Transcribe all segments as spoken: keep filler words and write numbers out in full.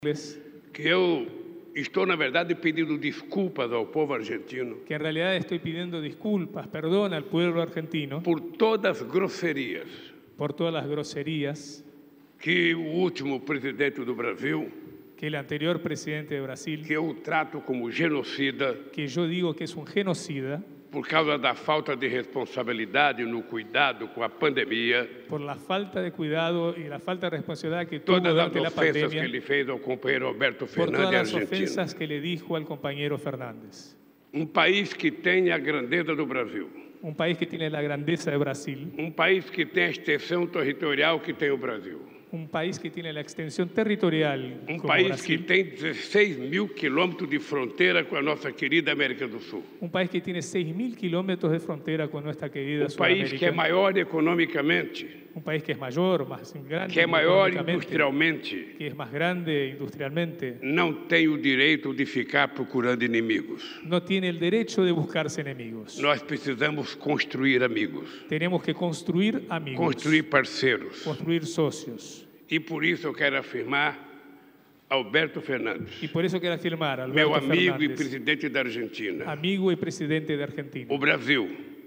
que eu estou, na verdade, pedindo desculpas ao povo argentino que en realidad estoy pidiendo disculpas, perdón al pueblo argentino por todas as grosserias por todas las groserías que o último presidente do Brasil, que el anterior presidente de Brasil, que eu trato como genocida, que yo digo que es un genocida, por causa da falta de responsabilidade no cuidado com a pandemia, por la falta de cuidado y la falta de responsabilidad que tuvo todas as durante la ofensas que pandemia, ele fez ao companheiro Alberto por todas Fernandes las Argentina. ofensas que le dijo al compañero Fernández. Um país que tem a grandeza do Brasil, Un país que tiene la grandeza de Brasil, um país que tem a extensão territorial que tem o Brasil, un país que tiene la extensión territorial um como país que Brasil, tem dezesseis mil quilômetros de fronteira com a nossa querida América do Sul, un país que tiene seis mil kilómetros de frontera con nuestra querida um país que é Sudamérica, maior economicamente, un país que es mayor, más grande, que é maior económicamente, industrialmente, que es más grande industrialmente, não tem o direito de ficar procurando inimigos. no tiene el derecho de buscarse enemigos. Nós precisamos construir amigos, Tenemos que construir amigos, construir parceiros. construir socios. E por isso eu quero afirmar Alberto Fernandes, Y por eso quiero afirmar, meu Alberto amigo e Fernández, presidente da Argentina, amigo y presidente de Argentina, o Brasil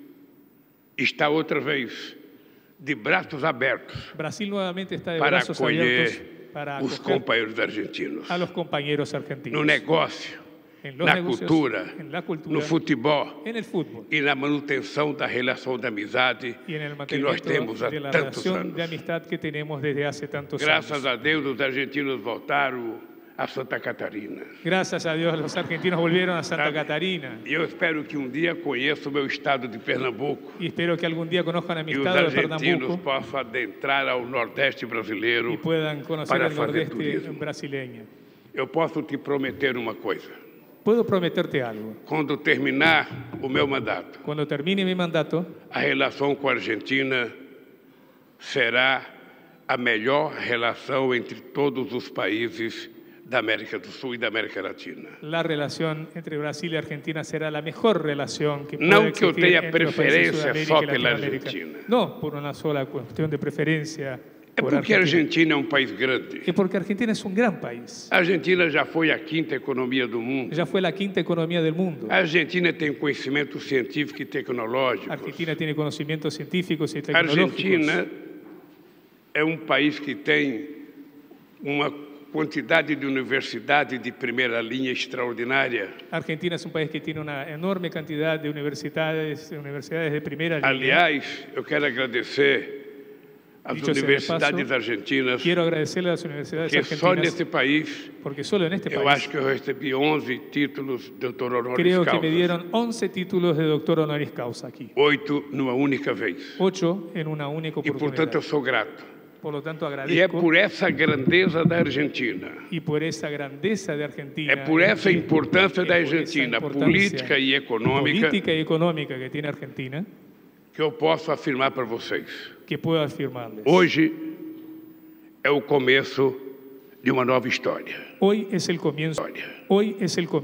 está outra vez de braços abertos Brasil nuevamente está de para brazos abiertos acolher para os acoger companheiros argentinos a los compañeros argentinos. no negócio, en los na negocios, cultura, en la cultura, no futebol en el fútbol e na manutenção da relação de amizade y en el que nós mantenimiento temos há de la tantos relación anos. de amistad que tenemos desde hace tantos Graças años. a Deus, os argentinos voltaram a Santa Catarina. Gracias a Dios los argentinos volvieron a Santa Sabe? Catarina E eu espero que um dia conheça o meu estado de Pernambuco y espero que algún día conozcan a mi e os estado de argentinos Pernambuco possam adentrar ao Nordeste brasileiro. y puedan conocer para el fazer nordeste turismo. brasileño. Eu posso te prometer uma coisa: Puedo prometerte algo. quando terminar o meu mandato, Cuando termine mi mandato, a relação com a Argentina será a melhor relação entre todos os países da América do Sul e da América Latina. la relación entre Brasil y Argentina será la mejor relación que puede No que yo existir tenga entre los países de preferencia Sudamérica só y pela Latinoamérica. Argentina. No por una sola cuestión de preferencia É por porque a Argentina. Argentina é um país grande. Es porque Argentina es un gran país. A Argentina já foi a quinta economia do mundo. Ya fue la quinta economía del mundo. A Argentina tem conhecimento científico e tecnológico. Argentina tiene conocimientos científicos y A tecnológicos. Argentina é um país que tem uma quantidade de universidades de primeira linha extraordinária. Argentina es un país que tiene una enorme cantidad de universidades, universidades de primera línea. Aliás, eu quero agradecer às Dicho sea de universidades paso, argentinas, Quiero agradecerle a las universidades que só argentinas nesse país porque solo en este eu país acho que eu recebi onze títulos de doutor honoris creo que causa. me dieron once títulos de doctor honoris causa aquí. Oito numa única vez. Ocho en una única E, oportunidad. portanto, eu sou grato. Por lo tanto, E é agradezco por essa grandeza da Argentina, y por esa grandeza de Argentina, é por essa y- importância es da por esa Argentina, importancia política e econômica, política y económica que tiene Argentina, que eu posso afirmar para vocês. que puedo afirmarles. Hoje é o começo de uma nova história. Hoy es el comienzo. Hoy es el comienzo.